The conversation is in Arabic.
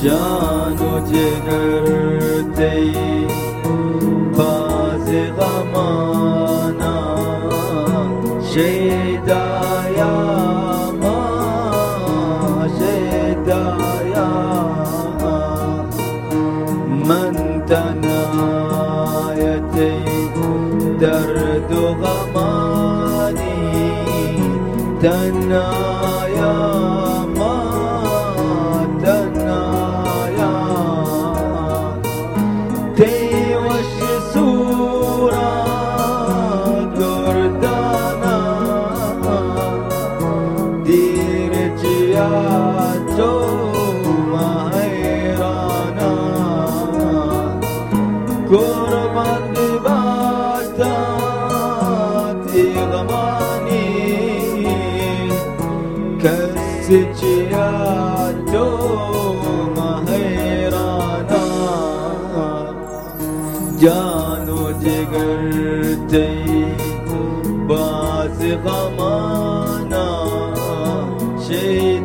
جان و جگر تی باز غمانا شیدایا ما شیدایا من تنایتی درد و غمانی تنایا ما تنایا تی وش سورا گردانا دیر جیاتو مهیرانا قربان دیباتا تی غمانی کس جیاتو مهیرانا جان و جگر تی باز غمانا شی